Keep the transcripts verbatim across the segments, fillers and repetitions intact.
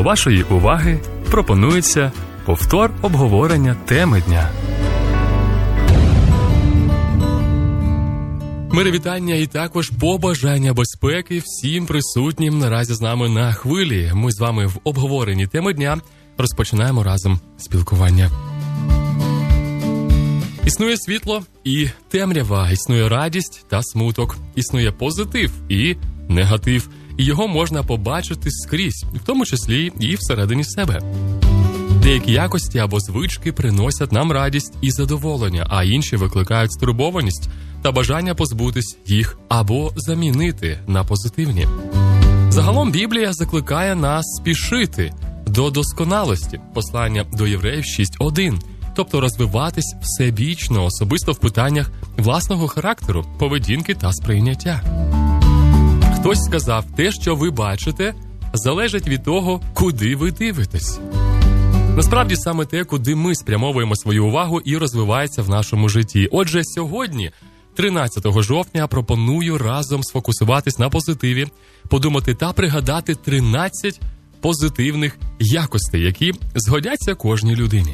До вашої уваги пропонується повтор обговорення теми дня. Мири вітання і також побажання безпеки всім присутнім наразі з нами на хвилі. Ми з вами в обговоренні теми дня розпочинаємо разом спілкування. Існує світло і темрява, існує радість та смуток, існує позитив і негатив. І його можна побачити скрізь, в тому числі і всередині себе. Деякі якості або звички приносять нам радість і задоволення, а інші викликають стурбованість та бажання позбутись їх або замінити на позитивні. Загалом Біблія закликає нас спішити до досконалості, послання до Євреїв шість один, тобто розвиватись всебічно, особисто в питаннях власного характеру, поведінки та сприйняття. Хтось сказав, те, що ви бачите, залежить від того, куди ви дивитесь. Насправді саме те, куди ми спрямовуємо свою увагу і розвивається в нашому житті. Отже, сьогодні, тринадцятого жовтня, пропоную разом сфокусуватись на позитиві, подумати та пригадати тринадцять позитивних якостей, які згодяться кожній людині.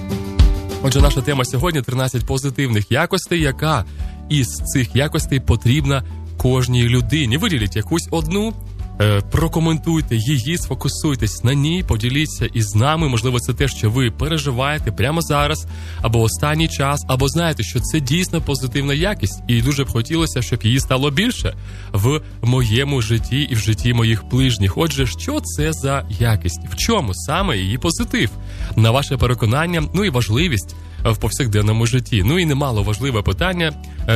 Отже, наша тема сьогодні – тринадцять позитивних якостей, яка із цих якостей потрібна кожній людині. Виділіть якусь одну, е, прокоментуйте її, сфокусуйтесь на ній, поділіться із нами. Можливо, це те, що ви переживаєте прямо зараз, або останній час, або знаєте, що це дійсно позитивна якість, і дуже б хотілося, щоб її стало більше в моєму житті і в житті моїх ближніх. Отже, що це за якість? В чому саме її позитив? На ваше переконання, ну і важливість в повсякденному житті. Ну і немало важливе питання,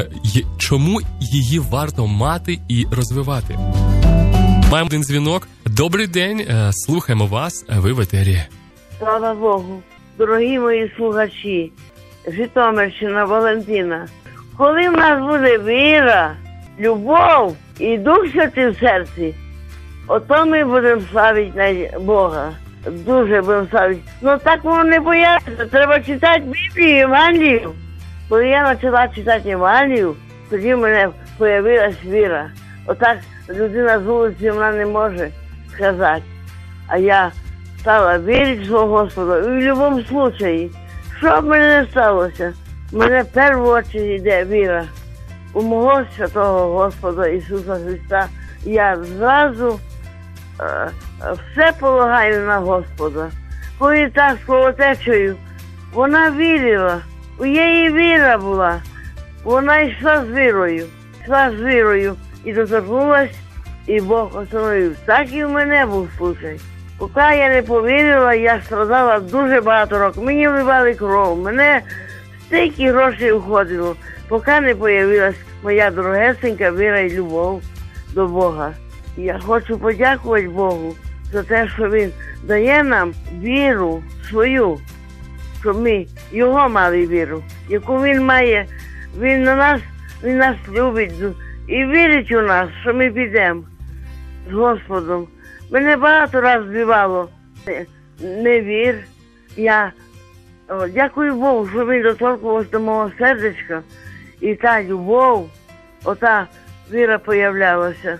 чому її варто мати і розвивати. Маємо один дзвінок. Добрий день, слухаємо вас, ви в етері. Слава Богу, дорогі мої слухачі, Житомирщина, Валентина. Коли в нас буде віра, любов і Дух Святий в серці, ото ми будемо славити Бога. Дуже будемо славити. Ну так воно не бояться. Треба читати Біблію, Євангелію. Коли я почала читати Євангелію, тоді в мене з'явилась віра. Отак людина з вулиці вона не може сказати. А я стала вірити в свого Господа. І в будь-якому випадку, що б мене не сталося, в мене в першу чергу йде віра у мого святого Господа Ісуса Христа. Я зразу е, все полагаю на Господа. Коли так з кровотечею, вона вірила, у її віра була. Вона йшла з вірою, йшла з вірою і доторкнулась, і Бог остановив. Так і в мене був случай. Поки я не повірила, я страдала дуже багато років. Мені вливали кров, мене стільки грошей уходило, поки не появилась моя дорогесенька віра і любов до Бога. І я хочу подякувати Богу за те, що Він дає нам віру свою, щоб ми Його мали віру, яку Він має. Він на нас, Він нас любить і вірить у нас, що ми підемо з Господом. Мене багато разів збивало не вір. Я о, дякую Богу, що Він доторкнувся до мого сердечка. І та любов, ота віра появлялася.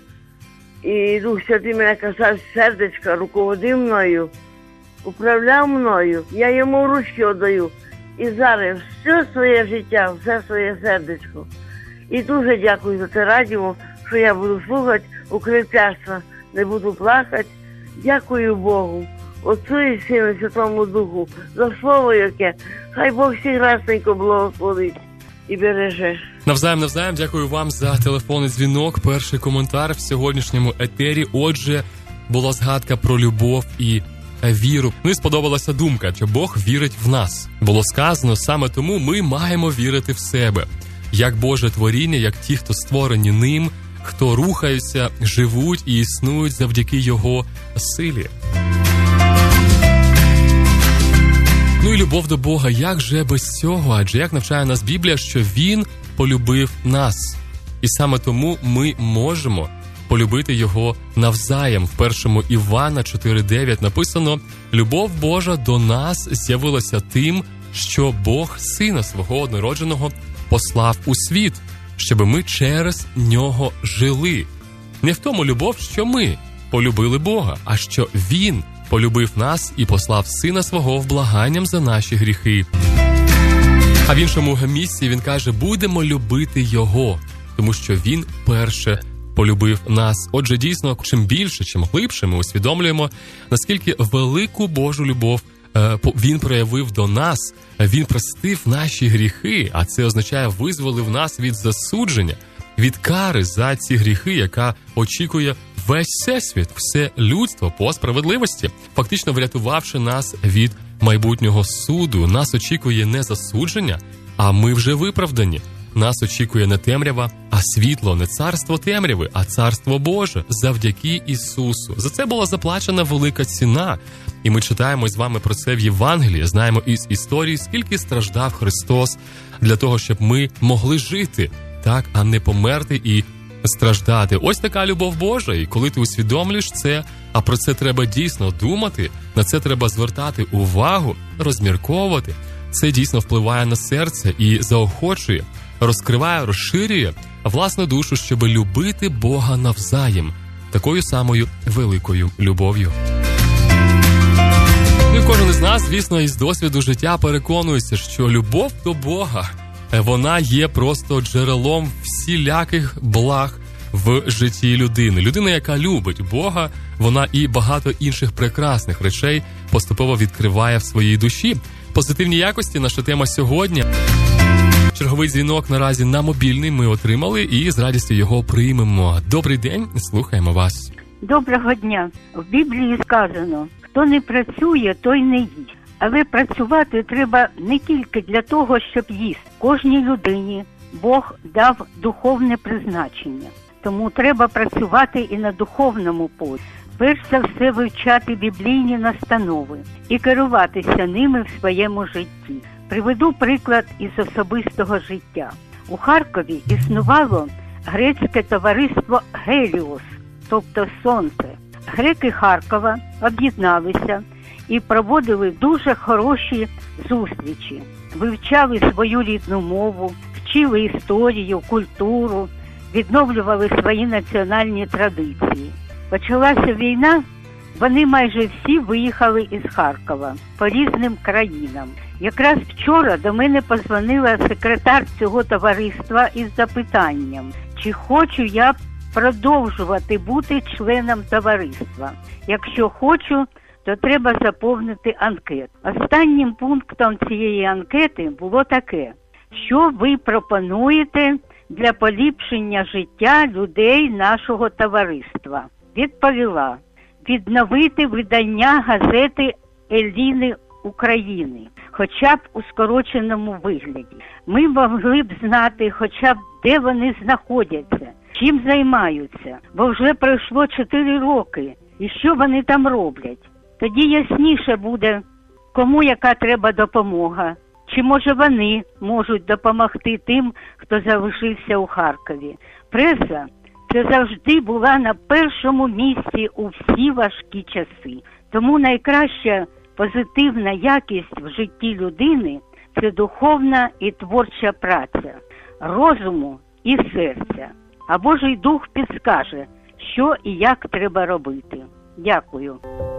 І Дух Святий мене касав сердечка, руководив мною, управляв мною. Я йому ручки віддаю. І зараз все своє життя, все своє сердечко. І дуже дякую за це радіо, що я буду слухати, укріпляться, не буду плакати. Дякую Богу, Отцу і Сину, і Святому Духу, за слово яке. Хай Бог всіх разненько благословить і береже. Навзаєм, навзаєм, дякую вам за телефонний дзвінок. Перший коментар в сьогоднішньому етері. Отже, була згадка про любов і віру. Ну і сподобалася думка, що Бог вірить в нас. Було сказано, саме тому ми маємо вірити в себе. Як Боже творіння, як ті, хто створені ним, хто рухаються, живуть і існують завдяки Його силі. Ну і любов до Бога, як же без цього? Адже як навчає нас Біблія, що Він полюбив нас. І саме тому ми можемо полюбити Його навзаєм. В першому Івана чотири дев'ять написано: «Любов Божа до нас з'явилася тим, що Бог Сина Свого однородженого послав у світ, щоб ми через Нього жили». Не в тому любов, що ми полюбили Бога, а що Він полюбив нас і послав Сина Свого вблаганням за наші гріхи. А в іншому місці він каже, будемо любити Його, тому що Він перше полюбив нас. Отже, дійсно, чим більше, чим глибше ми усвідомлюємо, наскільки велику Божу любов Він проявив до нас, Він простив наші гріхи, а це означає визволив нас від засудження, від кари за ці гріхи, яка очікує весь всесвіт, все людство по справедливості, фактично врятувавши нас від майбутнього суду. Нас очікує не засудження, а ми вже виправдані. Нас очікує не темрява, а світло, не царство темряви, а царство Боже, завдяки Ісусу. За це була заплачена велика ціна. І ми читаємо з вами про це в Євангелії, знаємо із історії, скільки страждав Христос для того, щоб ми могли жити, так, а не померти і страждати. Ось така любов Божа, і коли ти усвідомлюєш це, а про це треба дійсно думати, на це треба звертати увагу, розмірковувати, це дійсно впливає на серце і заохочує, розкриває, розширює власну душу, щоб любити Бога навзаєм, такою самою великою любов'ю. Ну і кожен із нас, звісно, із досвіду життя переконується, що любов до Бога, вона є просто джерелом всіляких благ в житті людини. Людина, яка любить Бога, вона і багато інших прекрасних речей поступово відкриває в своїй душі. Позитивні якості – наша тема сьогодні. Черговий дзвінок наразі на мобільний ми отримали і з радістю його приймемо. Добрий день, слухаємо вас. Доброго дня. В Біблії сказано, хто не працює, той не їсть. Але працювати треба не тільки для того, щоб їсти. Кожній людині Бог дав духовне призначення. Тому треба працювати і на духовному полі. Перш за все вивчати біблійні настанови і керуватися ними в своєму житті. Приведу приклад із особистого життя. У Харкові існувало грецьке товариство Геліос, тобто сонце. Греки Харкова об'єдналися і проводили дуже хороші зустрічі. Вивчали свою рідну мову, вчили історію, культуру, відновлювали свої національні традиції. Почалася війна, вони майже всі виїхали із Харкова по різним країнам. Якраз вчора до мене позвонила секретар цього товариства із запитанням, чи хочу я продовжувати бути членом товариства. Якщо хочу, то треба заповнити анкету. Останнім пунктом цієї анкети було таке: що ви пропонуєте для поліпшення життя людей нашого товариства? Відповіла: відновити видання газети «Еліни України», хоча б у скороченому вигляді. Ми могли б знати хоча б, де вони знаходяться, чим займаються, бо вже пройшло чотири роки, і що вони там роблять. Тоді ясніше буде, кому яка треба допомога, чи може вони можуть допомогти тим, хто залишився у Харкові. Преса – це завжди була на першому місці у всі важкі часи. Тому найкраща позитивна якість в житті людини – це духовна і творча праця, розуму і серця. А Божий Дух підскаже, що і як треба робити. Дякую.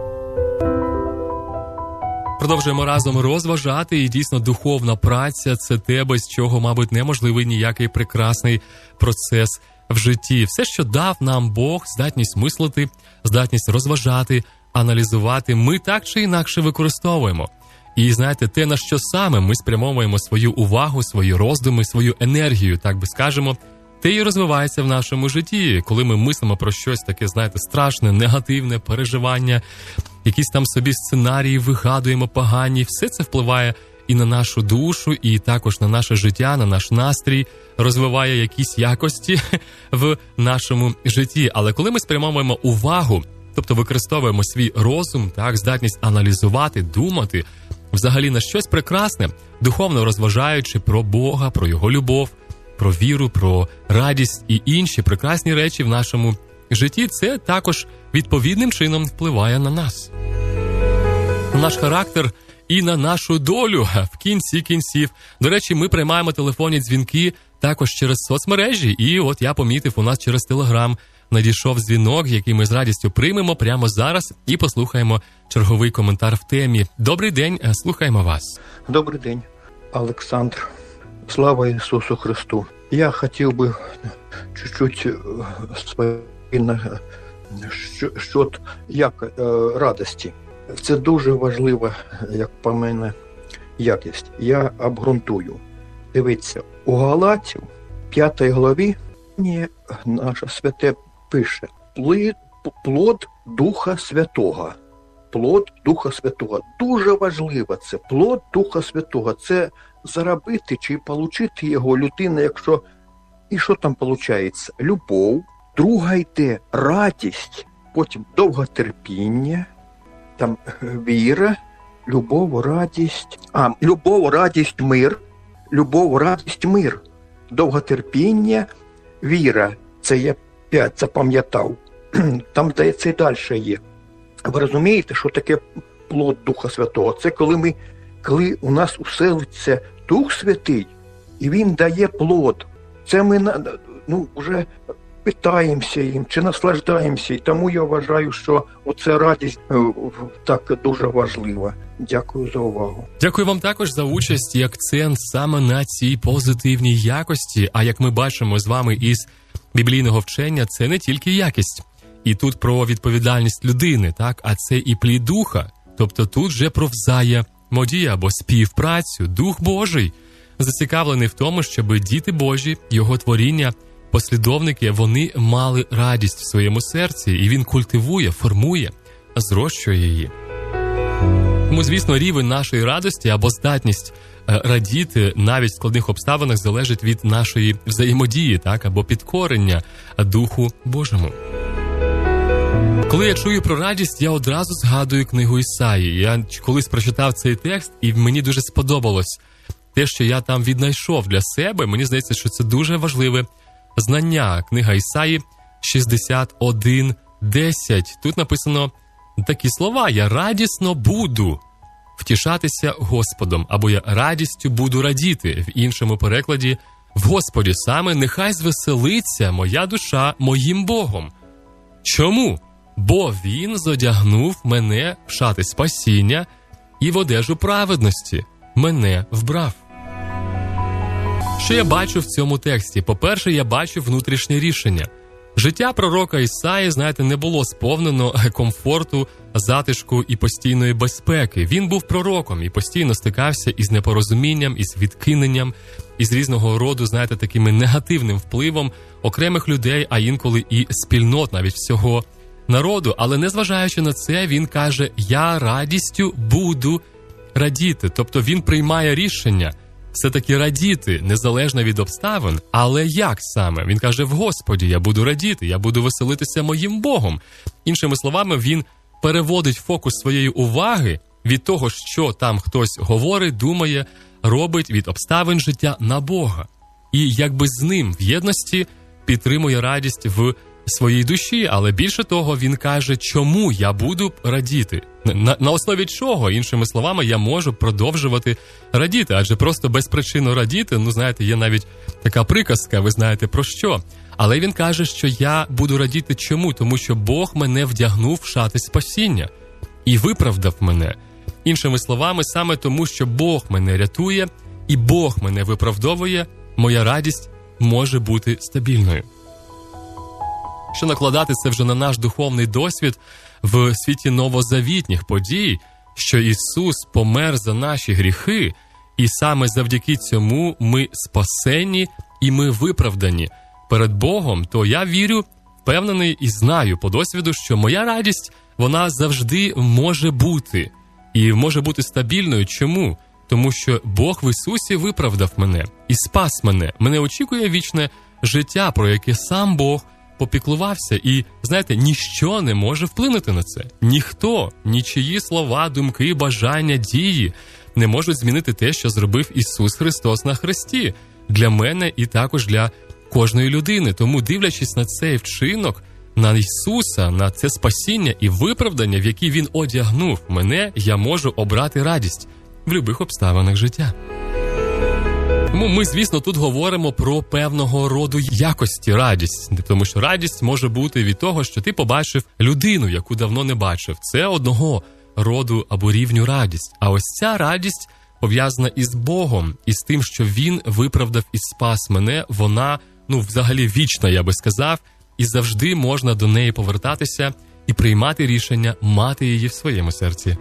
Продовжуємо разом розважати, і дійсно духовна праця – це те, без чого, мабуть, неможливий ніякий прекрасний процес в житті. Все, що дав нам Бог, здатність мислити, здатність розважати, аналізувати, ми так чи інакше використовуємо. І знаєте, те, на що саме ми спрямовуємо свою увагу, свої роздуми, свою енергію, так би скажемо, те і розвивається в нашому житті. Коли ми мислимо про щось таке, знаєте, страшне, негативне, переживання, якісь там собі сценарії вигадуємо погані, все це впливає і на нашу душу, і також на наше життя, на наш настрій, розвиває якісь якості в нашому житті. Але коли ми спрямовуємо увагу, тобто використовуємо свій розум, так, здатність аналізувати, думати, взагалі на щось прекрасне, духовно розважаючи про Бога, про Його любов, про віру, про радість і інші прекрасні речі в нашому житті, це також відповідним чином впливає на нас, на наш характер і на нашу долю в кінці кінців. До речі, ми приймаємо телефонні дзвінки також через соцмережі, і от я помітив у нас через Телеграм надійшов дзвінок, який ми з радістю приймемо прямо зараз і послухаємо черговий коментар в темі. Добрий день, слухаємо вас. Добрий день, Олександр. Слава Ісусу Христу. Я хотів би чуть-чуть спільно щодо як радості. Це дуже важлива, як по мене, якість. Я обґрунтую. Дивіться, у Галатів, п'ятій главі, наше святе пише: плод Духа Святого. Плод Духа Святого. Дуже важливо це. Плод Духа Святого. Це заробити чи отримати його людина, якщо... І що там виходить? Любов, друга йде радість, потім довготерпіння, там віра, любов, радість, а, любов, радість, мир, любов, радість, мир, довготерпіння, віра, це я п'ять запам'ятав, там, здається, і далі є. Ви розумієте, що таке плод Духа Святого? Це коли ми, коли у нас уселиться Дух Святий, і Він дає плод. Це ми, ну, вже питаємося їм, чи наслаждаємося, і тому я вважаю, що оця радість так дуже важлива. Дякую за увагу. Дякую вам також за участь і акцент саме на цій позитивній якості. А як ми бачимо з вами із біблійного вчення, це не тільки якість. І тут про відповідальність людини, так, а це і плід духа. Тобто тут вже про взаємодію або співпрацю. Дух Божий зацікавлений в тому, щоб діти Божі, його творіння, послідовники, вони мали радість в своєму серці, і він культивує, формує, зрощує її. Тому, звісно, рівень нашої радості або здатність радіти навіть в складних обставинах залежить від нашої взаємодії, так, або підкорення Духу Божому. Коли я чую про радість, я одразу згадую книгу Ісаї. Я колись прочитав цей текст, і мені дуже сподобалось те, що я там віднайшов для себе. Мені здається, що це дуже важливе знання. Книга Ісаї шістдесят один десять. Тут написано такі слова: «Я радісно буду втішатися Господом», або «Я радістю буду радіти». В іншому перекладі: «В Господі саме нехай звеселиться моя душа моїм Богом». Чому? Бо Він зодягнув мене в шати спасіння і в одежу праведності мене вбрав. Що я бачу в цьому тексті? По-перше, я бачу внутрішнє рішення. Життя пророка Ісаї, знаєте, не було сповнено комфорту, затишку і постійної безпеки. Він був пророком і постійно стикався із непорозумінням, із відкиненням, із різного роду, знаєте, такими негативним впливом окремих людей, а інколи і спільнот, навіть всього народу. Але незважаючи на це, він каже: «Я радістю буду радіти». Тобто він приймає рішення все-таки радіти, незалежно від обставин. Але як саме? Він каже: «В Господі я буду радіти, я буду веселитися моїм Богом». Іншими словами, він переводить фокус своєї уваги від того, що там хтось говорить, думає, робить, від обставин життя на Бога. І якби з ним в єдності підтримує радість в своїй душі. Але більше того, він каже, чому я буду радіти. На, на основі чого, іншими словами, я можу продовжувати радіти. Адже просто безпричинно радіти, ну, знаєте, є навіть така приказка, ви знаєте про що. Але він каже, що я буду радіти чому? Тому що Бог мене вдягнув в шати спасіння і виправдав мене. Іншими словами, саме тому, що Бог мене рятує і Бог мене виправдовує, моя радість може бути стабільною. Що накладати це вже на наш духовний досвід в світі новозавітніх подій, що Ісус помер за наші гріхи, і саме завдяки цьому ми спасені і ми виправдані перед Богом, то я вірю, впевнений і знаю по досвіду, що моя радість, вона завжди може бути. І може бути стабільною. Чому? Тому що Бог в Ісусі виправдав мене і спас мене. Мене очікує вічне життя, про яке сам Бог попіклувався. І, знаєте, ніщо не може вплинути на це. Ніхто, нічиї слова, думки, бажання, дії не можуть змінити те, що зробив Ісус Христос на хресті. Для мене і також для кожної людини. Тому, дивлячись на цей вчинок, на Ісуса, на це спасіння і виправдання, в які Він одягнув мене, я можу обрати радість в будь-яких обставинах життя. Тому ми, звісно, тут говоримо про певного роду якості радість, тому що радість може бути від того, що ти побачив людину, яку давно не бачив. Це одного роду або рівню радість. А ось ця радість пов'язана із Богом, із тим, що Він виправдав і спас мене, вона, ну, взагалі вічна, я би сказав, і завжди можна до неї повертатися і приймати рішення мати її в своєму серці.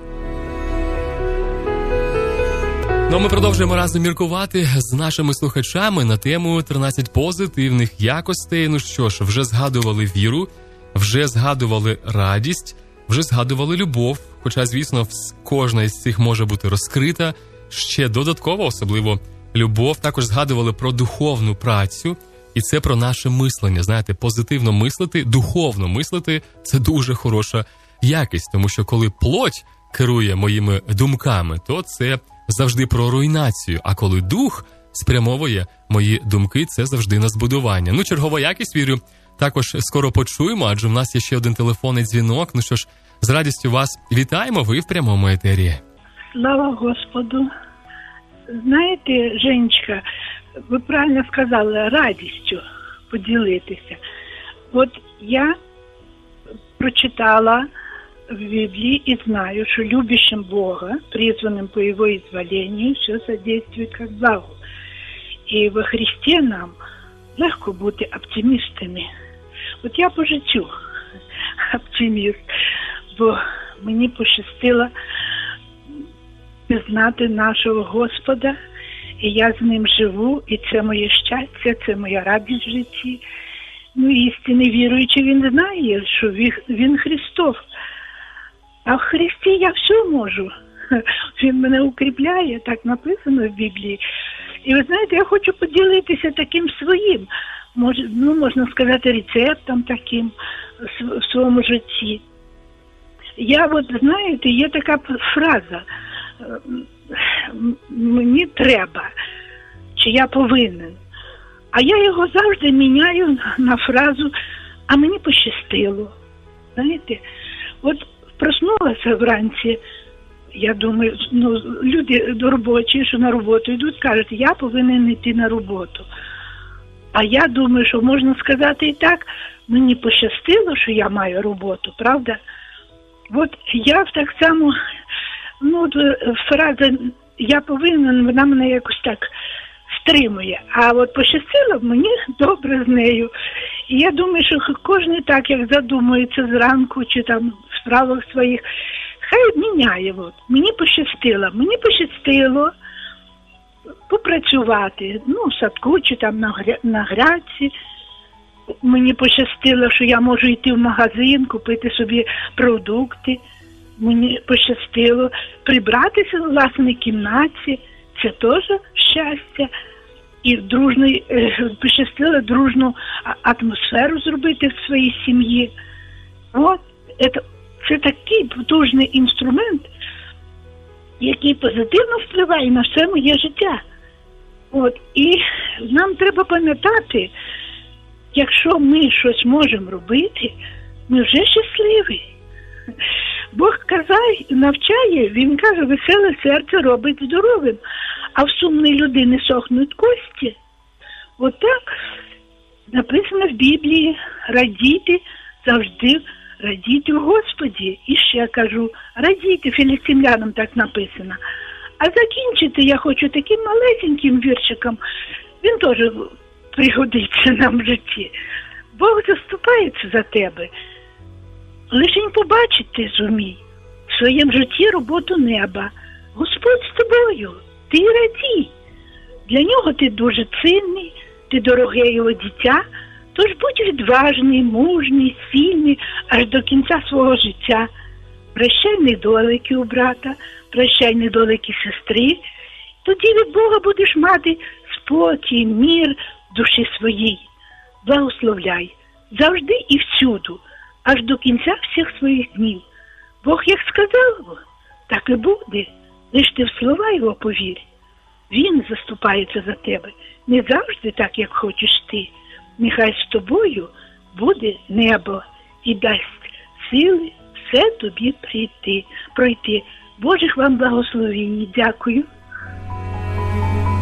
Ну, ми продовжуємо разом міркувати з нашими слухачами на тему тринадцять позитивних якостей. Ну що ж, вже згадували віру, вже згадували радість, вже згадували любов, хоча, звісно, кожна із цих може бути розкрита. Ще додатково, особливо любов, також згадували про духовну працю, і це про наше мислення. Знаєте, позитивно мислити, духовно мислити – це дуже хороша якість, тому що коли плоть керує моїми думками, то це завжди про руйнацію, а коли дух спрямовує мої думки, це завжди на збудування. Ну, чергова якість, вірю, також скоро почуємо, адже в нас є ще один телефонний дзвінок. Ну що ж, з радістю вас вітаємо, ви в прямому етері. Слава Господу. Знаєте, Женечка, ви правильно сказали, радістю поділитися. От я прочитала в Библии и знаю, что любящим Бога, призванным по Его изволению, все содействует как благу. І во Христі нам легко бути оптимістами. От я по життю оптиміст, бо мені пощастило пізнати нашого Господа, і я з ним живу, і це моє щастя, це моя радість в житті. Ну, істинний віруючий, він знає, що він Христов. А в Христі я все можу. Він мене укріпляє, так написано в Біблії. І ви знаєте, я хочу поділитися таким своїм, мож, ну, можна сказати, рецептом таким в своєму житті. Я от, знаєте, є така фраза «мені треба», чи «я повинен». А я його завжди міняю на фразу «а мені пощастило». Знаєте, от проснулася вранці, я думаю, ну, люди робочі, що на роботу йдуть, кажуть, я повинен йти на роботу. А я думаю, що можна сказати і так, мені пощастило, що я маю роботу, правда? От я так само, ну, фраза «я повинен», вона мене якось так стримує. А от пощастило мені добре з нею. І я думаю, що кожен так, як задумується зранку, чи там в справах своїх, хай міняє. От. Мені пощастило. Мені пощастило попрацювати, ну, в садку, чи там на, гря... на грядці. Мені пощастило, що я можу йти в магазин, купити собі продукти. Мені пощастило прибратися в власній кімнаті. Це теж щастя. І дружний, пощастило дружну атмосферу зробити в своїй сім'ї. От, це, це такий потужний інструмент, який позитивно впливає на все моє життя. От, і нам треба пам'ятати, якщо ми щось можемо робити, ми вже щасливі. Бог казає, навчає, він каже, веселе серце робить здоровим, а в сумної людини сохнуть кості. От так написано в Біблії, радійте завжди, радійте в Господі. І ще кажу, радійте, філістимлянам так написано. А закінчити я хочу таким малесеньким віршиком, він теж пригодиться нам в житті. Бог заступається за тебе. Лишень побачить ти зумій в своєму житті роботу неба. Господь з тобою, ти радій. Для нього ти дуже цінний, ти дороге його дитя, тож будь відважний, мужний, сильний аж до кінця свого життя. Прощай недоліки у брата, прощай недоліки сестри, тоді від Бога будеш мати спокій, мир в душі своїй. Благословляй завжди і всюду, аж до кінця всіх своїх днів. Бог як сказав, так і буде, лиш ти в слова його повір. Він заступається за тебе, не завжди так, як хочеш ти. Нехай з тобою буде небо і дасть сили все тобі прийти, пройти. Божих вам благословінь. Дякую.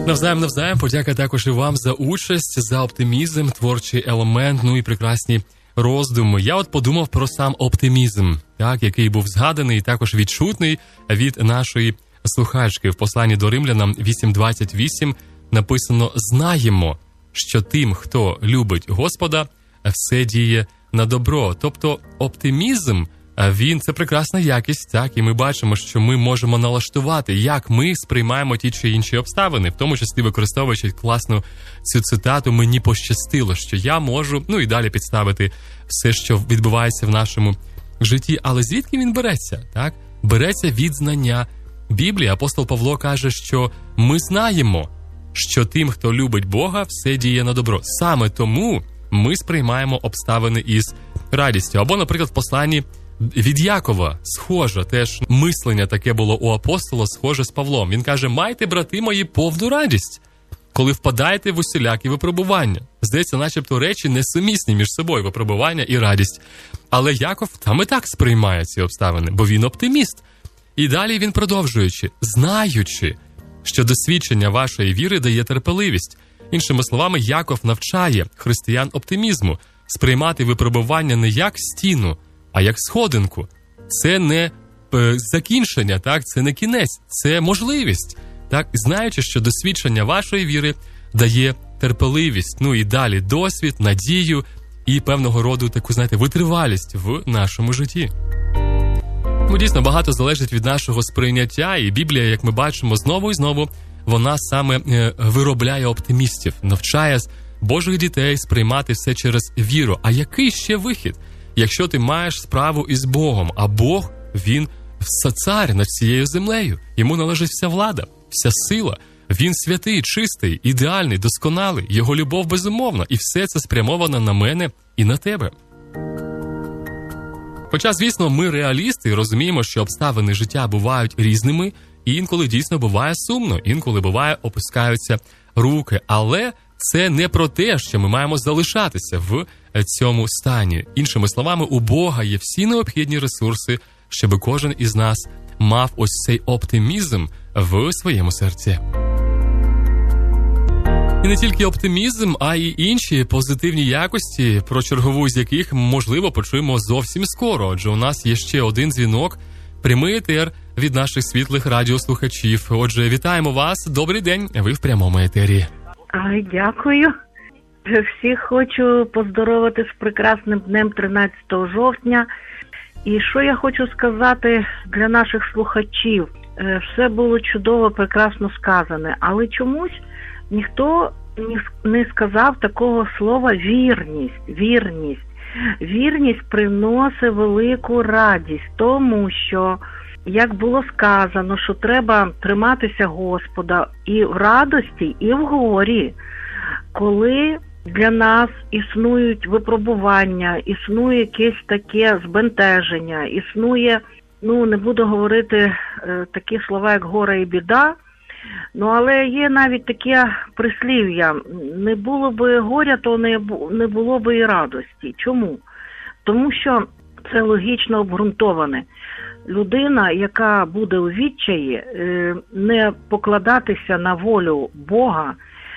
Навзаєм, навзаєм, подяка також і вам за участь, за оптимізм, творчий елемент, ну і прекрасні роздуми. Я от подумав про сам оптимізм, так, який був згаданий і також відчутний від нашої слухачки. В посланні до Римлянам вісім двадцять вісім написано: «Знаємо, що тим, хто любить Господа, все діє на добро». Тобто оптимізм, він – це прекрасна якість, так, і ми бачимо, що ми можемо налаштувати, як ми сприймаємо ті чи інші обставини, в тому числі використовуючи класну цю цитату «Мені пощастило, що я можу», ну і далі підставити все, що відбувається в нашому житті. Але звідки він береться, так? Береться від знання Біблії. Апостол Павло каже, що ми знаємо, що тим, хто любить Бога, все діє на добро. Саме тому ми сприймаємо обставини із радістю. Або, наприклад, в посланні від Якова схоже, теж мислення таке було у апостола, схоже з Павлом. Він каже: «Майте, брати мої, повну радість, коли впадаєте в усілякі випробування». Здається, начебто речі несумісні між собою, випробування і радість. Але Яков там і так сприймає ці обставини, бо він оптиміст. І далі він, продовжуючи: «Знаючи, що досвідчення вашої віри дає терпеливість». Іншими словами, Яков навчає християн оптимізму, сприймати випробування не як стіну, а як сходинку. Це не е, закінчення, так? Це не кінець, це можливість. Так? Знаючи, що досвідчення вашої віри дає терпеливість, ну і далі досвід, надію і певного роду таку, знаєте, витривалість в нашому житті. Ну, дійсно, багато залежить від нашого сприйняття, і Біблія, як ми бачимо, знову і знову, вона саме е, виробляє оптимістів, навчає Божих дітей сприймати все через віру. А який ще вихід? Якщо ти маєш справу із Богом, а Бог, він цар над всією землею, йому належить вся влада, вся сила, він святий, чистий, ідеальний, досконалий, його любов безумовна, і все це спрямовано на мене і на тебе. Хоча, звісно, ми реалісти і розуміємо, що обставини життя бувають різними, і інколи дійсно буває сумно, інколи буває опускаються руки, але це не про те, що ми маємо залишатися в цьому стані. Іншими словами, у Бога є всі необхідні ресурси, щоб кожен із нас мав ось цей оптимізм в своєму серці. І не тільки оптимізм, а й інші позитивні якості, про чергову з яких, можливо, почуємо зовсім скоро. Отже, у нас є ще один дзвінок, прямий етер від наших світлих радіослухачів. Отже, вітаємо вас. Добрий день, ви в прямому етері. Ай, дякую. Всіх хочу поздоровити з прекрасним днем тринадцятого жовтня. І що я хочу сказати для наших слухачів? Все було чудово, прекрасно сказане, але чомусь ніхто не сказав такого слова «вірність». Вірність. Вірність приносить велику радість, тому що, як було сказано, що треба триматися Господа і в радості, і в горі. Коли для нас існують випробування, існує якесь таке збентеження, існує, ну, не буду говорити е, такі слова, як горе і біда, ну, але є навіть таке прислів'я: не було би горя, то не, не було би і радості. Чому? Тому що це логічно обґрунтоване. Людина, яка буде у відчаї, не покладатися на волю Бога,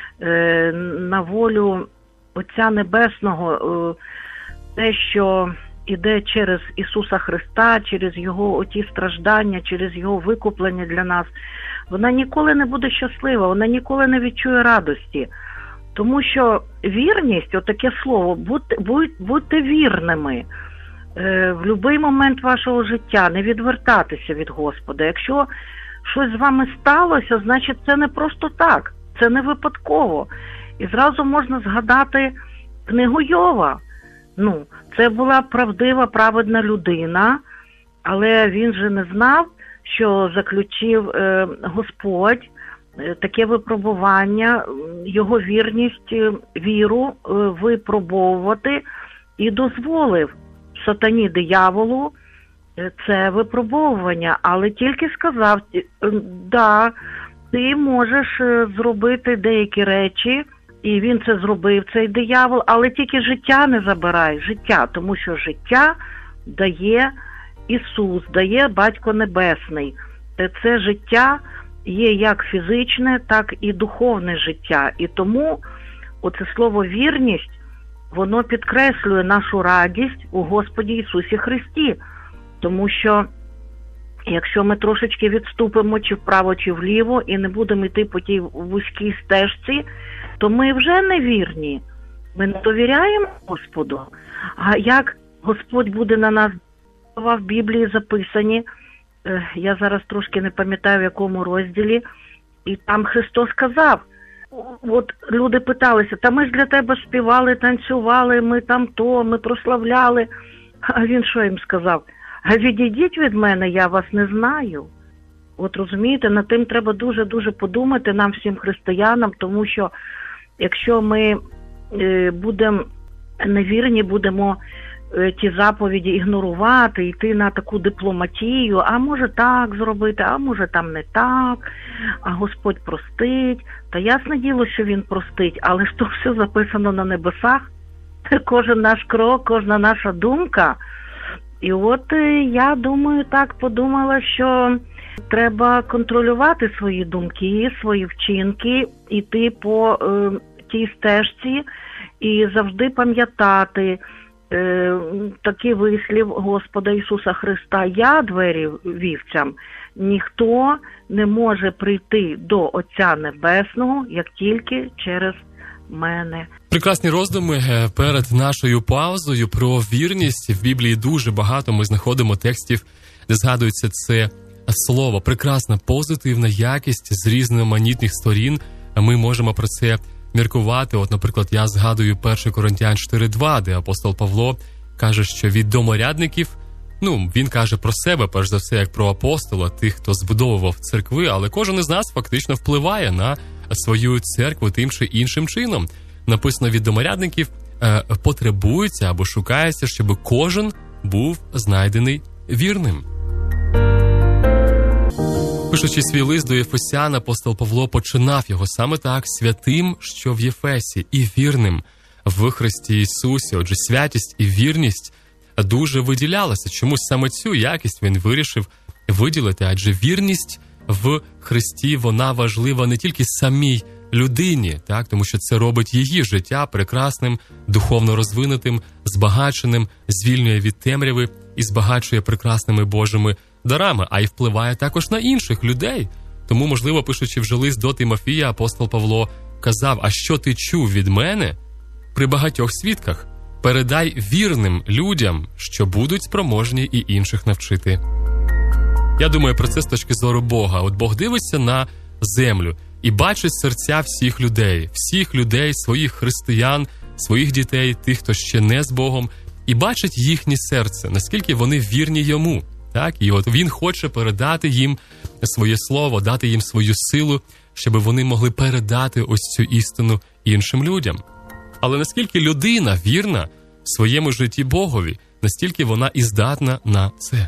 на волю Отця Небесного, те, що іде через Ісуса Христа, через Його оті страждання, через Його викуплення для нас, вона ніколи не буде щаслива, вона ніколи не відчує радості. Тому що вірність, отаке слово, будьте, будьте вірними в будь-який момент вашого життя, не відвертатися від Господа. Якщо щось з вами сталося, значить це не просто так, це не випадково. І зразу можна згадати книгу Йова. Ну, це була правдива, праведна людина, але він же не знав, що заключив е, Господь е, таке випробування, його вірність, е, віру е, випробовувати, і дозволив сатані, дияволу, е, це випробовування, але тільки сказав: е, да, ти можеш е, зробити деякі речі, і він це зробив, цей диявол, але тільки життя не забирай, життя, тому що життя дає Ісус, дає Батько Небесний. Це життя є як фізичне, так і духовне життя. І тому оце слово «вірність», воно підкреслює нашу радість у Господі Ісусі Христі. Тому що якщо ми трошечки відступимо чи вправо, чи вліво і не будемо йти по тій вузькій стежці, то ми вже не вірні. Ми не довіряємо Господу. А як Господь буде на нас, в Біблії записані, я зараз трошки не пам'ятаю в якому розділі, і там Христос сказав, от люди питалися, та ми ж для тебе співали, танцювали, ми там то, ми прославляли. А він що їм сказав? А відійдіть від мене, я вас не знаю. От розумієте, над тим треба дуже-дуже подумати нам всім християнам, тому що якщо ми е, будемо невірні, будемо е, ті заповіді ігнорувати, йти на таку дипломатію, а може так зробити, а може там не так, а Господь простить. Та ясне діло, що Він простить, але ж то все записано на небесах, кожен наш крок, кожна наша думка. І от я думаю, так подумала, що треба контролювати свої думки, свої вчинки, йти по е, тій стежці і завжди пам'ятати е, такий вислів Господа Ісуса Христа: «Я двері вівцям, ніхто не може прийти до Отця Небесного, як тільки через мене». Прекрасні роздуми перед нашою паузою про вірність. В Біблії дуже багато ми знаходимо текстів, де згадується це слово. Прекрасна, позитивна якість з різноманітних сторін. Ми можемо про це міркувати. От, наприклад, я згадую перше Коринтян чотири два, де апостол Павло каже, що від доморядників, ну, він каже про себе, перш за все, як про апостола, тих, хто збудовував церкви, але кожен із нас фактично впливає на свою церкву тим чи іншим чином. Написано, від доморядників е, потребується або шукається, щоб кожен був знайдений вірним. Пишучи свій лист до Ефесян, апостол Павло починав його саме так: святим, що в Єфесі, і вірним в Христі Ісусі. Отже, святість і вірність дуже виділялися. Чомусь саме цю якість він вирішив виділити, адже вірність в Христі, вона важлива не тільки самій людині, так, тому що це робить її життя прекрасним, духовно розвинутим, збагаченим, звільнює від темряви і збагачує прекрасними Божими дарами, а й впливає також на інших людей. Тому, можливо, пишучи вже лист до Тимофія, апостол Павло казав: «А що ти чув від мене при багатьох свідках? Передай вірним людям, що будуть спроможні і інших навчити». Я думаю про це з точки зору Бога. От Бог дивиться на землю і бачить серця всіх людей, всіх людей, своїх християн, своїх дітей, тих, хто ще не з Богом, і бачить їхнє серце, наскільки вони вірні Йому. Так? І от Він хоче передати їм своє слово, дати їм свою силу, щоб вони могли передати ось цю істину іншим людям. Але наскільки людина вірна в своєму житті Богові, настільки вона і здатна на це.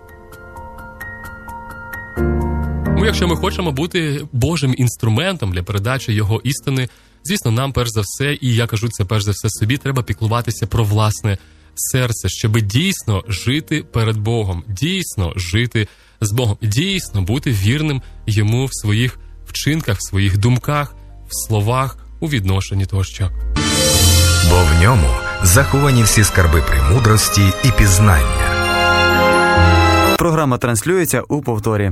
Ну, якщо ми хочемо бути Божим інструментом для передачі Його істини, звісно, нам перш за все, і я кажу це перш за все собі, треба піклуватися про власне серце, щоб дійсно жити перед Богом, дійсно жити з Богом, дійсно бути вірним Йому в своїх вчинках, в своїх думках, в словах, у відношенні тощо. Бо в ньому заховані всі скарби премудрості і пізнання. Програма транслюється у повторі.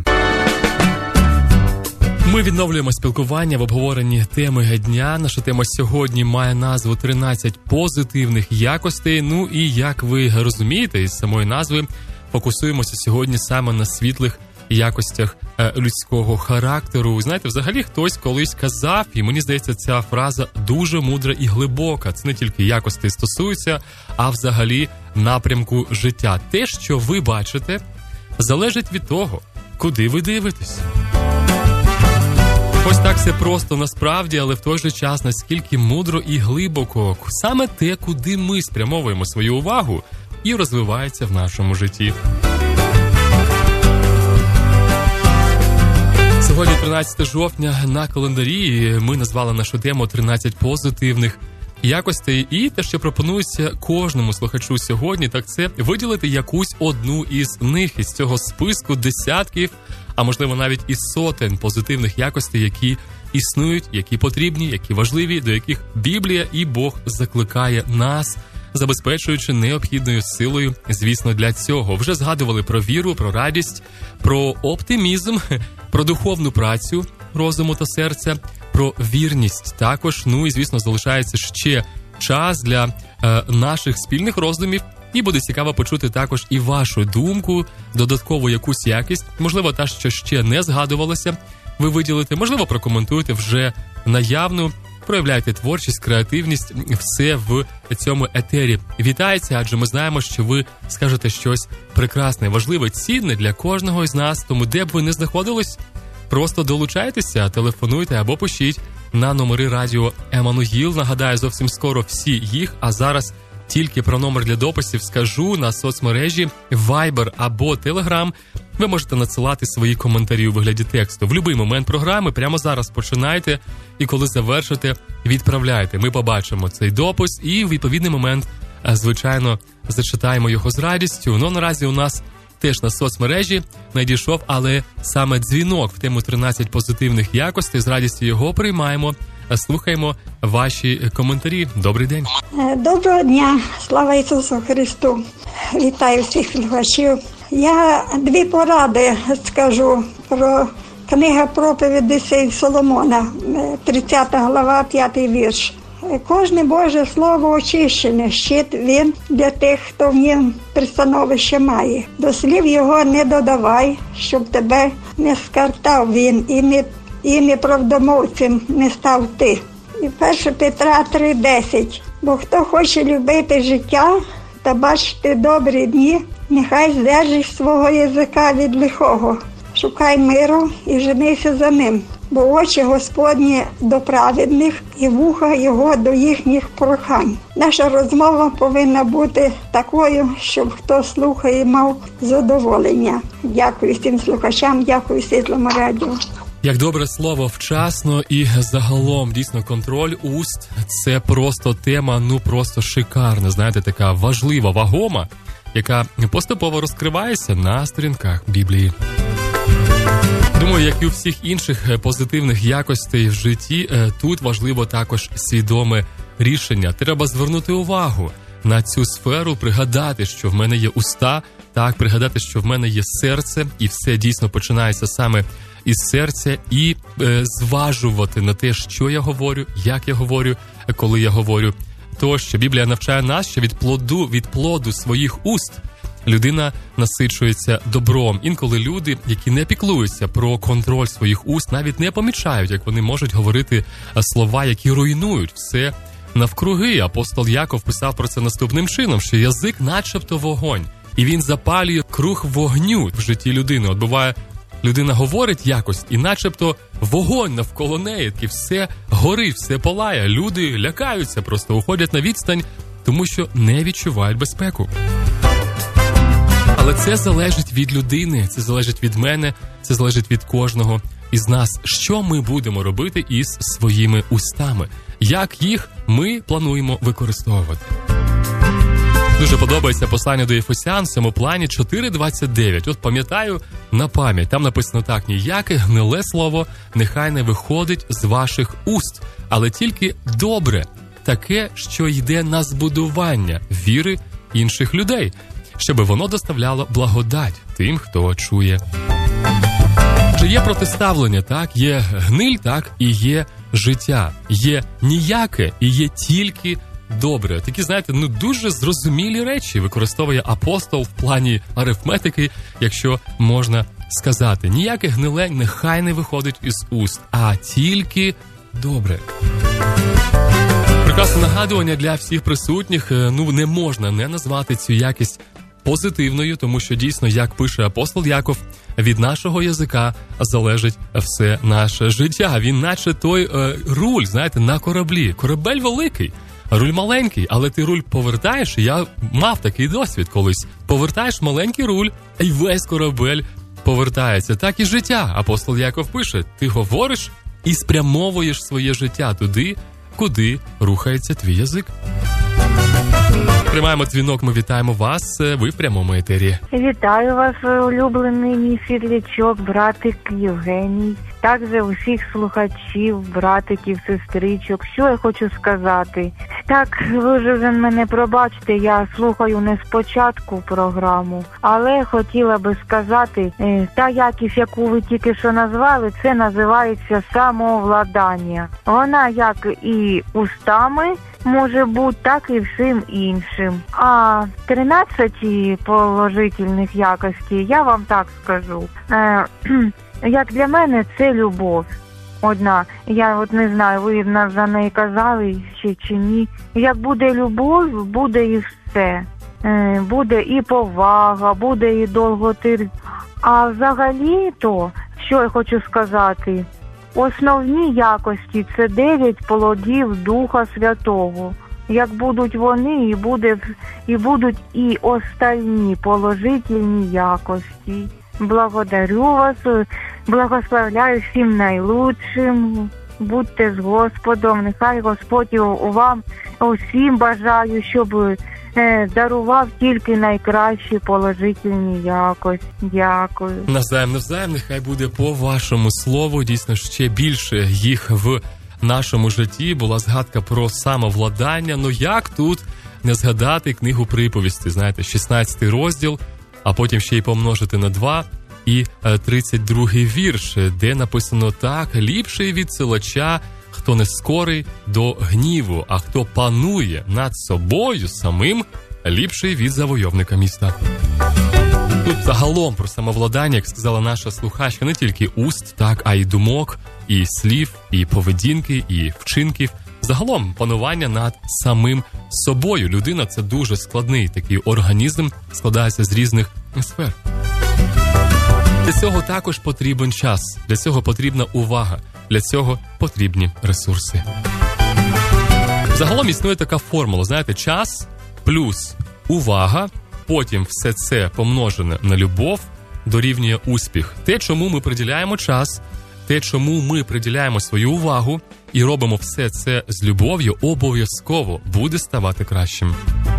Ми відновлюємо спілкування в обговоренні теми дня. Наша тема сьогодні має назву тринадцять позитивних якостей. Ну і, як ви розумієте, із самої назви фокусуємося сьогодні саме на світлих якостях е, людського характеру. Знаєте, взагалі хтось колись казав, і мені здається, ця фраза дуже мудра і глибока. Це не тільки якостей стосується, а взагалі напрямку життя. Те, що ви бачите, залежить від того, куди ви дивитесь. Ось так все просто насправді, але в той же час наскільки мудро і глибоко. Саме те, куди ми спрямовуємо свою увагу, і розвивається в нашому житті. Сьогодні тринадцяте жовтня на календарі, ми назвали нашу тему тринадцять позитивних якостей. І те, що пропонується кожному слухачу сьогодні, так це виділити якусь одну із них, із цього списку десятків, а можливо навіть і сотень позитивних якостей, які існують, які потрібні, які важливі, до яких Біблія і Бог закликає нас, забезпечуючи необхідною силою, звісно, для цього. Вже згадували про віру, про радість, про оптимізм, про духовну працю розуму та серця, про вірність також. Ну і, звісно, залишається ще час для е, наших спільних роздумів. І буде цікаво почути також і вашу думку, додаткову якусь якість, можливо, та, що ще не згадувалося, ви виділите, можливо, прокоментуєте вже наявну, проявляйте творчість, креативність, все в цьому етері вітається, адже ми знаємо, що ви скажете щось прекрасне, важливе, цінне для кожного із нас, тому де б ви не знаходились, просто долучайтеся, телефонуйте або пишіть на номери радіо Еммануїл. Нагадаю, зовсім скоро всі їх, а зараз тільки про номер для дописів скажу. На соцмережі Viber або Telegram ви можете надсилати свої коментарі у вигляді тексту. В будь-який момент програми прямо зараз починайте, і коли завершите, відправляйте. Ми побачимо цей допис і в відповідний момент, звичайно, зачитаємо його з радістю. Ну, наразі у нас теж на соцмережі надійшов, але саме дзвінок в тему тринадцять позитивних якостей. З радістю його приймаємо. Слухаємо ваші коментарі. Добрий день. Доброго дня. Слава Ісусу Христу. Вітаю всіх слухачів. Я дві поради скажу про книга проповідей Соломона, тридцята глава, п'ятий вірш. Кожне Боже слово очищене, щит він для тих, хто в нім пристановище має. До слів його не додавай, щоб тебе не скартав він і не і неправдомовцем не став ти. І перше Петра три десять. Бо хто хоче любити життя та бачити добрі дні, нехай здержить свого язика від лихого. Шукай миру і женися за ним, бо очі Господні до праведних і вуха його до їхніх прохань. Наша розмова повинна бути такою, щоб хто слухає, мав задоволення. Дякую всім слухачам, дякую Світлому радіо. Як добре слово вчасно і загалом, дійсно, контроль уст – це просто тема, ну просто шикарна, знаєте, така важлива, вагома, яка поступово розкривається на сторінках Біблії. Думаю, як і у всіх інших позитивних якостей в житті, тут важливо також свідоме рішення. Треба звернути увагу на цю сферу, пригадати, що в мене є уста, так, пригадати, що в мене є серце, і все дійсно починається саме із серця, і е, зважувати на те, що я говорю, як я говорю, коли я говорю. Тощо Біблія навчає нас, що від плоду, від плоду своїх уст людина насичується добром. Інколи люди, які не піклуються про контроль своїх уст, навіть не помічають, як вони можуть говорити слова, які руйнують все навкруги. Апостол Яков писав про це наступним чином, що язик начебто вогонь, і він запалює круг вогню в житті людини. От буває, людина говорить якось, і начебто вогонь навколо неї, і все горить, все палає. Люди лякаються, просто уходять на відстань, тому що не відчувають безпеку. Але це залежить від людини, це залежить від мене, це залежить від кожного із нас. Що ми будемо робити із своїми устами? Як їх ми плануємо використовувати? Дуже подобається послання до Ефесян в цьому плані чотири двадцять дев'ять. От пам'ятаю на пам'ять. Там написано так: ніяке гниле слово нехай не виходить з ваших уст, але тільки добре, таке, що йде на збудування віри інших людей, щоб воно доставляло благодать тим, хто чує. Чи є протиставлення, так? Є гниль, так? І є життя. Є ніяке і є тільки добре. Такі, знаєте, ну дуже зрозумілі речі використовує апостол в плані арифметики, якщо можна сказати. Ніяке гниле нехай не виходить із уст, а тільки добре. Прекрасне нагадування для всіх присутніх. Ну, не можна не назвати цю якість позитивною, тому що дійсно, як пише апостол Яков, від нашого язика залежить все наше життя. Він наче той е, руль, знаєте, на кораблі. Корабель великий, руль маленький, але ти руль повертаєш, і я мав такий досвід колись. Повертаєш маленький руль, і весь корабель повертається. Так і життя. Апостол Яков пише, ти говориш і спрямовуєш своє життя туди, куди рухається твій язик. Приймаємо дзвінок, ми вітаємо вас, ви в прямому етері. Вітаю вас, улюблений мій світлячок, братик Євгеній. Також усіх слухачів, братиків, сестричок. Що я хочу сказати? Так, ви вже мене пробачте, я слухаю не спочатку програму, але хотіла би сказати, та якість, яку ви тільки що назвали, це називається самовладання. Вона як і устами може бути, так і всім іншим. А тринадцять положительних якостей, я вам так скажу, е- як для мене, це любов. Одна. Я от не знаю, ви за неї казали чи, чи ні. Як буде любов, буде і все. Е, буде і повага, буде і довготир. А взагалі-то, що я хочу сказати, основні якості – це дев'ять плодів Духа Святого. Як будуть вони, і, буде, і будуть і остальні положительні якості. Благодарю вас, благословляю всім найлучшим, будьте з Господом, нехай Господь у вам усім бажаю, щоб е, дарував тільки найкращі положительні якості. Дякую. Навзаєм, навзаєм, нехай буде по вашому слову, дійсно ще більше їх в нашому житті. Була згадка про самовладання, ну як тут не згадати книгу приповісті, знаєте, шістнадцятий розділ, а потім ще й помножити на два, і тридцять другий вірш, де написано так: «Ліпший від силача, хто не скорий до гніву, а хто панує над собою самим, ліпший від завойовника міста». Тут загалом про самовладання, як сказала наша слухачка, не тільки уст, так, а й думок, і слів, і поведінки, і вчинків. Загалом панування над самим собою. Людина – це дуже складний такий організм, складається з різних сфер. Для цього також потрібен час, для цього потрібна увага, для цього потрібні ресурси. Загалом існує така формула, знаєте, час плюс увага, потім все це помножене на любов дорівнює успіх. Те, чому ми приділяємо час, те, чому ми приділяємо свою увагу і робимо все це з любов'ю, обов'язково буде ставати кращим.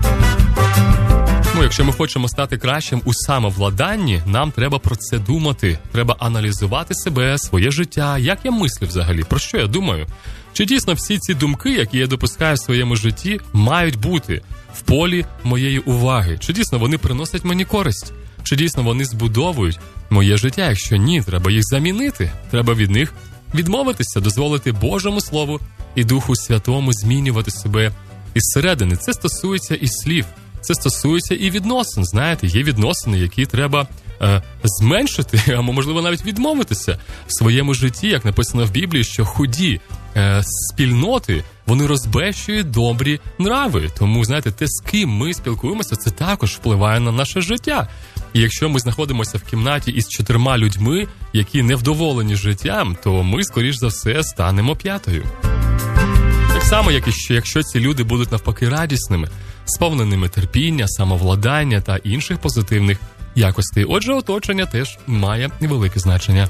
Ну, якщо ми хочемо стати кращим у самовладанні, нам треба про це думати. Треба аналізувати себе, своє життя, як я мислю взагалі, про що я думаю. Чи дійсно всі ці думки, які я допускаю в своєму житті, мають бути в полі моєї уваги? Чи дійсно вони приносять мені користь? Чи дійсно вони збудовують моє життя? Якщо ні, треба їх замінити. Треба від них відмовитися, дозволити Божому Слову і Духу Святому змінювати себе із середини. Це стосується і слів. Це стосується і відносин, знаєте, є відносини, які треба е, зменшити, або, можливо, навіть відмовитися в своєму житті, як написано в Біблії, що худі е, спільноти, вони розбещують добрі нрави. Тому, знаєте, те, з ким ми спілкуємося, це також впливає на наше життя. І якщо ми знаходимося в кімнаті із чотирма людьми, які невдоволені життям, то ми, скоріш за все, станемо п'ятою. Так само, як і що, якщо ці люди будуть навпаки радісними, сповненими терпіння, самовладання та інших позитивних якостей. Отже, оточення теж має велике значення.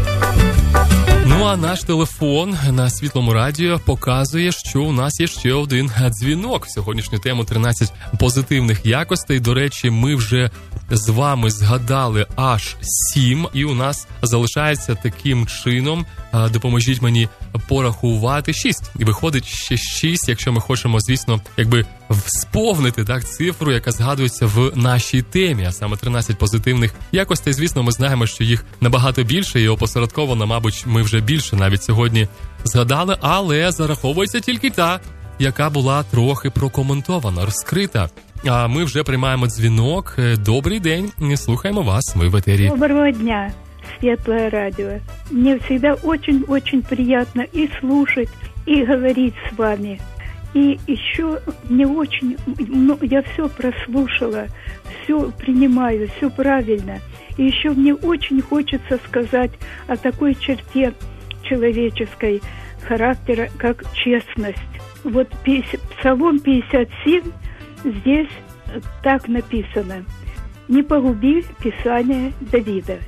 Ну а наш телефон на Світлому радіо показує, що у нас є ще один дзвінок. Сьогоднішню тему тринадцять позитивних якостей. До речі, ми вже з вами згадали аж сім, і у нас залишається таким чином, допоможіть мені порахувати, шість. І виходить ще шість, якщо ми хочемо, звісно, якби сповнити так цифру, яка згадується в нашій темі, а саме тринадцять позитивних якостей. Звісно, ми знаємо, що їх набагато більше, і опосередковано, мабуть, ми вже більше навіть сьогодні згадали, але зараховується тільки та, яка була трохи прокоментована, розкрита. А ми вже приймаємо дзвінок. Добрий день, слухаємо вас, ми в етері. Доброго дня, Светлое радио. Мне всегда очень-очень приятно и слушать, и говорить с вами. И еще мне очень, ну, я все прослушала, все принимаю, все правильно. И еще мне очень хочется сказать о такой черте человеческой характера, как честность. Вот Псалом пятьдесят семь, здесь так написано: «Не погуби Писание Давида».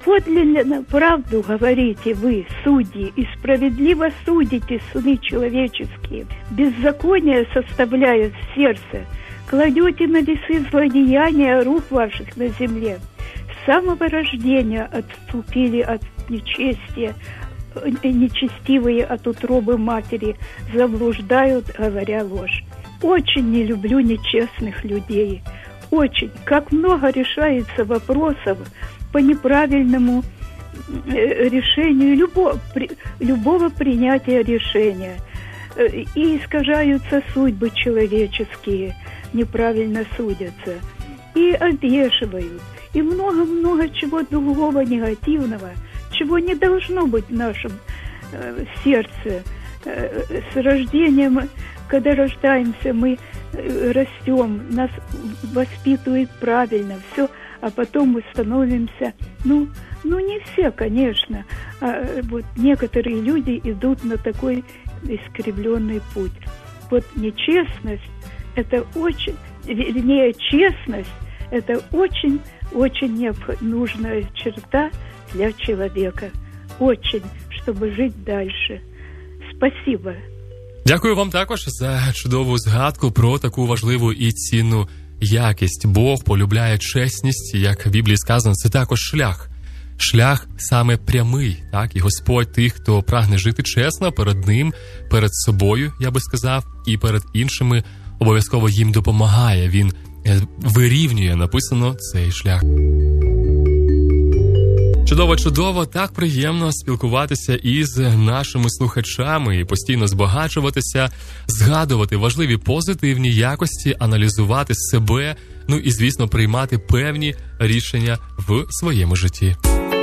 Подлинно правду говорите вы, судьи, и справедливо судите, сыны человеческие. Беззаконие составляет в сердце, кладете на весы злодеяния рук ваших на земле. С самого рождения отступили от нечестия, нечестивые от утробы матери, заблуждают, говоря ложь. Очень не люблю нечестных людей. Очень. Как много решается вопросов по неправильному решению любого, любого принятия решения. И искажаются судьбы человеческие, неправильно судятся. И обвешивают. И много-много чего другого негативного, чего не должно быть в нашем э, сердце. Э, с рождением, когда рождаемся, мы э, растем, нас воспитывают правильно, все, а потом мы становимся, ну, ну не все, конечно, а вот некоторые люди идут на такой искривленный путь. Вот нечестность, это очень, вернее, честность, это очень-очень нужная черта для человека. Очень, чтобы жить дальше. Спасибо. Дякую вам також за чудову згадку про таку важливу і цінну якість. Бог полюбляє чесність, як в Біблії сказано, це також шлях. Шлях саме прямий, так? І Господь тих, хто прагне жити чесно перед ним, перед собою, я би сказав, і перед іншими, обов'язково їм допомагає. Він вирівнює, написано, цей шлях. Чудово-чудово, так приємно спілкуватися із нашими слухачами і постійно збагачуватися, згадувати важливі позитивні якості, аналізувати себе, ну і, звісно, приймати певні рішення в своєму житті.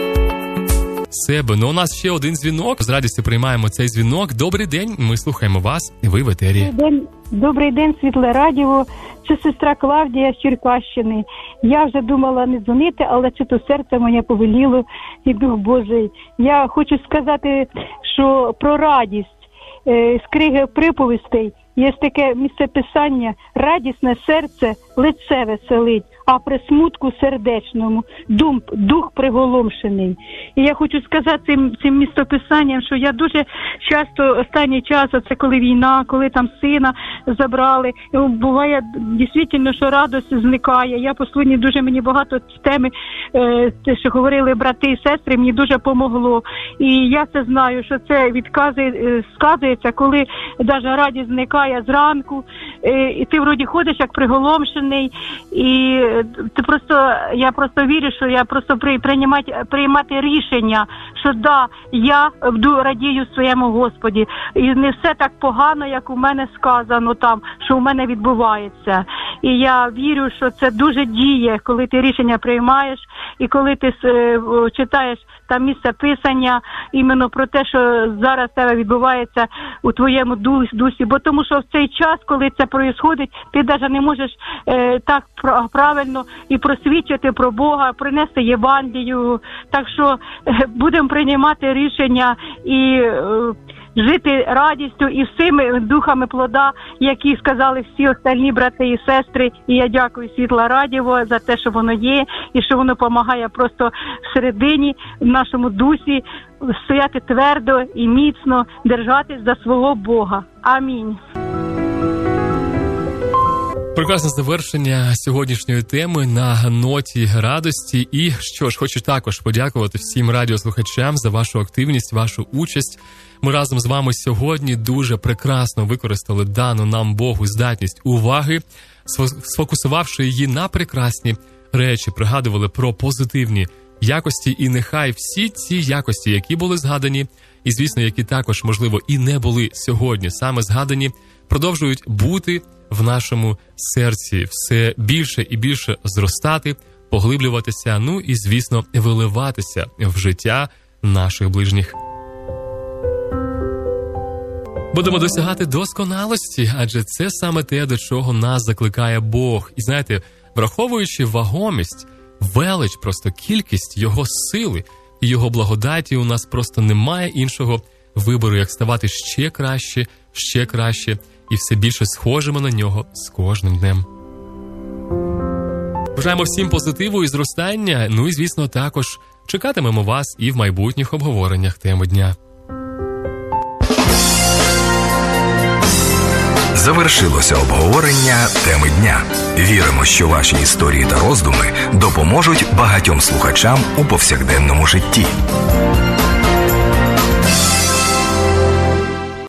Себе. Ну, у нас ще один дзвінок. З радістю приймаємо цей дзвінок. Добрий день, ми слухаємо вас, ви в етері. Добрий день, Добрий день, Світле Радіо. Це сестра Клавдія з Черкащини. Я вже думала не дзвонити, але чи то серце моє повеліло і Дух Божий. Я хочу сказати, що про радість з книги приповістей є таке місцеписання: радісне серце лице веселить, а при смутку сердечному дум, дух приголомшений. І я хочу сказати цим, цим містописанням, що я дуже часто останній час, це коли війна, коли там сина забрали, буває дійсно, що радість зникає. Я послухаю, дуже мені багато теми, те, що говорили брати і сестри, мені дуже помогло. І я це знаю, що це відказує, сказується, коли навіть радість зникає зранку, і ти вроді ходиш як приголомшений, і ти просто, я просто вірю, що я просто при, приймати, приймати рішення, що да, я радію своєму Господі. І не все так погано, як у мене сказано там, що у мене відбувається. І я вірю, що це дуже діє, коли ти рішення приймаєш, і коли ти е, читаєш там місце писання іменно про те, що зараз тебе відбувається у твоєму дусі. Бо тому що в цей час, коли це происходить, ти навіть не можеш е, так правильно і просвідчити про Бога, принести Євангелію. Так що е, будемо приймати рішення і е, жити радістю і всіми духами плода, які сказали всі остальні брати і сестри. І я дякую Світла Радіо за те, що воно є, і що воно допомагає просто всередині, в нашому дусі, стояти твердо і міцно, держатись за свого Бога. Амінь. Прекрасне завершення сьогоднішньої теми на ноті радості. І що ж, хочу також подякувати всім радіослухачам за вашу активність, вашу участь. Ми разом з вами сьогодні дуже прекрасно використали дану нам Богу здатність уваги, сфокусувавши її на прекрасні речі, пригадували про позитивні якості, і нехай всі ці якості, які були згадані, і, звісно, які також, можливо, і не були сьогодні саме згадані, продовжують бути в нашому серці, все більше і більше зростати, поглиблюватися, ну і, звісно, виливатися в життя наших ближніх. Будемо досягати досконалості, адже це саме те, до чого нас закликає Бог. І знаєте, враховуючи вагомість, велич, просто кількість Його сили і Його благодаті, у нас просто немає іншого вибору, як ставати ще краще, ще краще і все більше схожими на Нього з кожним днем. Бажаємо всім позитиву і зростання, ну і, звісно, також Чекатимемо вас і в майбутніх обговореннях теми дня. Завершилося обговорення теми дня. Віримо, що ваші історії та роздуми допоможуть багатьом слухачам у повсякденному житті.